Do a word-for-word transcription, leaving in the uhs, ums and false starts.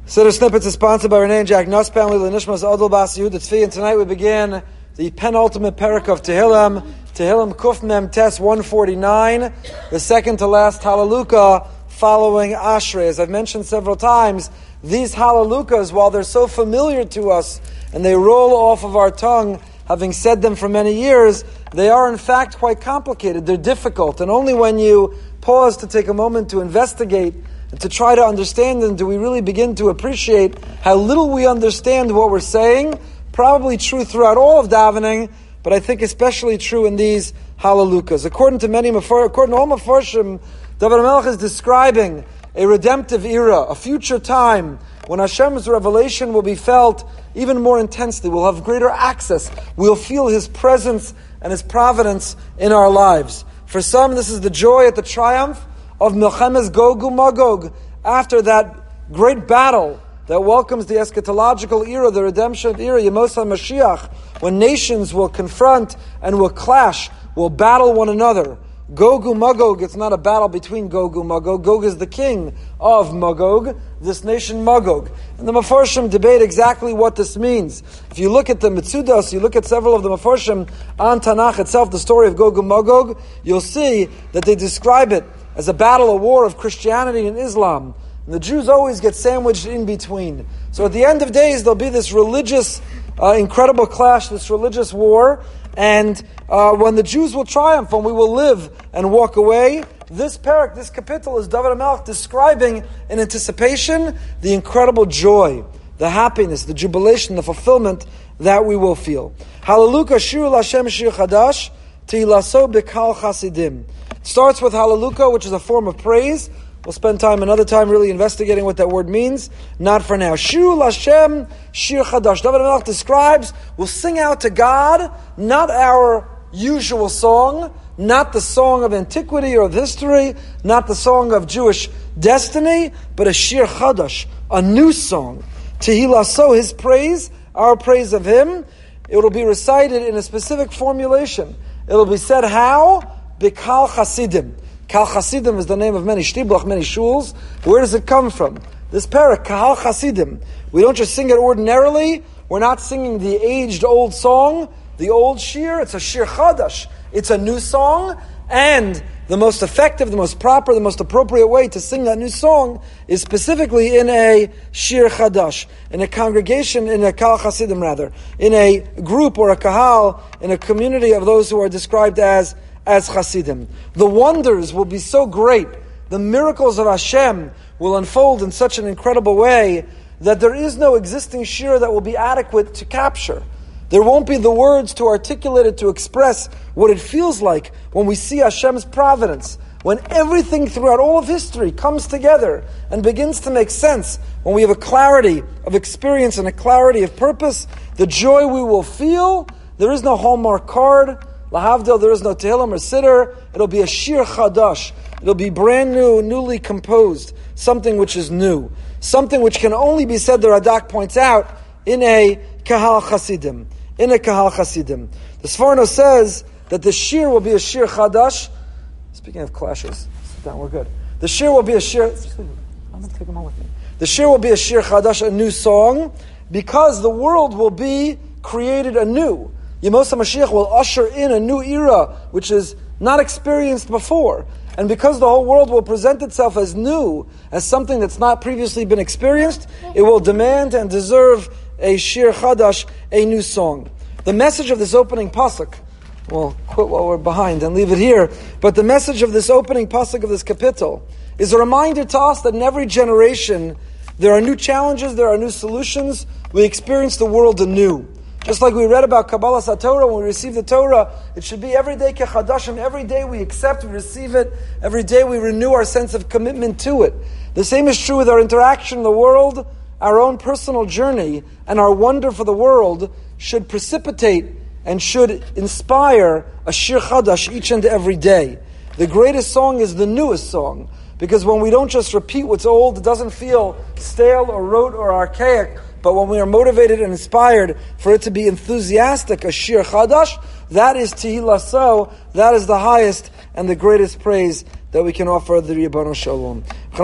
Siddur Snippets is sponsored by Renee and Jack Nuss family, L'Nishmas Adol Bas Yehuda Tzvi, and tonight we begin the penultimate parak of Tehillim, Tehillim Kuf Mem Tes one forty-nine, the second to last Hallelujah following Ashrei. As I've mentioned several times, these Hallelujahs, while they're so familiar to us and they roll off of our tongue, having said them for many years, they are in fact quite complicated. They're difficult, and only when you pause to take a moment to investigate and to try to understand them do we really begin to appreciate how little we understand what we're saying. Probably true throughout all of davening, but I think especially true in these Hallelujahs. According to many, according to all Mefarshim, David HaMelech is describing a redemptive era, a future time when Hashem's revelation will be felt even more intensely. We'll have greater access. We'll feel His presence and His providence in our lives. For some, this is the joy at the triumph of Milchemes Gog uMagog, after that great battle that welcomes the eschatological era, the redemption era, Yemos HaMashiach, when nations will confront and will clash, will battle one another. Gog uMagog, it's not a battle between Gog uMagog. Gog is the king of Magog, this nation Magog. And the Mefarshim debate exactly what this means. If you look at the Mitzudos, you look at several of the Mefarshim on Tanakh itself, the story of Gog uMagog, you'll see that they describe it as a battle, a war of Christianity and Islam. And the Jews always get sandwiched in between. So at the end of days, there'll be this religious, uh, incredible clash, this religious war. And uh, when the Jews will triumph, when we will live and walk away, this parak, this kapitel, is David HaMelech describing in anticipation the incredible joy, the happiness, the jubilation, the fulfillment that we will feel. Hallelujah, Shiru L'Hashem Shir Chadash, Tehilaso B'Kal Chasidim. It starts with Hallelujah, which is a form of praise. We'll spend time another time really investigating what that word means. Not for now. Shiru L'Hashem Shir Chadash. David HaMelech describes, we'll sing out to God, not our usual song, not the song of antiquity or of history, not the song of Jewish destiny, but a Shir Chadash, a new song. Tehilaso, His praise, our praise of Him. It will be recited in a specific formulation. It will be said how? B'Kal Chasidim. Kal Chasidim is the name of many shtiblach, many shuls. Where does it come from? This parak, Kal Chasidim. We don't just sing it ordinarily. We're not singing the aged old song, the old shir. It's a shir chadash. It's a new song. And the most effective, the most proper, the most appropriate way to sing that new song is specifically in a shir chadash, in a congregation, in a Kal Chasidim rather, in a group or a kahal, in a community of those who are described as as Chasidim. The wonders will be so great, the miracles of Hashem will unfold in such an incredible way that there is no existing shir that will be adequate to capture. There won't be the words to articulate it, to express what it feels like when we see Hashem's providence, when everything throughout all of history comes together and begins to make sense, when we have a clarity of experience and a clarity of purpose, the joy we will feel. There is no Hallmark card. Lahavdil, there is no Tehillim or Siddur. It'll be a Shir Chadash. It'll be brand new, newly composed. Something which is new. Something which can only be said, the Radak points out, in a Kahal Chasidim. In a Kahal Chasidim. The Sforno says that the Shir will be a Shir Chadash. Speaking of clashes, sit down, we're good. The Shir will be a Shir... I'm going to take them all with me. The Shir will be a Shir Chadash, a new song, because the world will be created anew. Yemos HaMashiach will usher in a new era, which is not experienced before. And because the whole world will present itself as new, as something that's not previously been experienced, it will demand and deserve a Shir Chadash, a new song. The message of this opening pasuk, we'll quit while we're behind and leave it here, but the message of this opening pasuk of this kapitel is a reminder to us that in every generation there are new challenges, there are new solutions. We experience the world anew. Just like we read about Kabbalah SaTorah, when we receive the Torah, it should be every day kechadashim. Every day we accept, we receive it. Every day we renew our sense of commitment to it. The same is true with our interaction in the world. Our own personal journey and our wonder for the world should precipitate and should inspire a Shir Chadash each and every day. The greatest song is the newest song, because when we don't just repeat what's old, it doesn't feel stale or rote or archaic. But when we are motivated and inspired for it to be enthusiastic, a Shir Chadash, that is Tehilaso, that is the highest and the greatest praise that we can offer the Ribbon Shalom.